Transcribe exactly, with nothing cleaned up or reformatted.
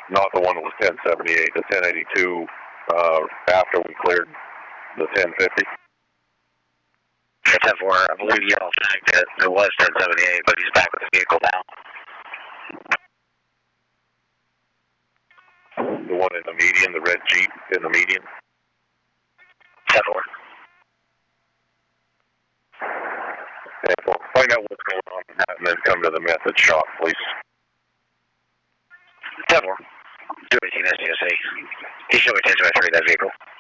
not the one that was ten seventy-eight, the ten eighty-two uh, after we cleared the ten fifty. ten four, I believe you all snagged it. It was ten seventy-eight, but he's back with the vehicle now. The one in the median, the red Jeep in the median. ten four. And we'll find out what's going on and then come to the method shop, please. ten four. two eighteen S D S A. He showed me ten twenty-three, that vehicle.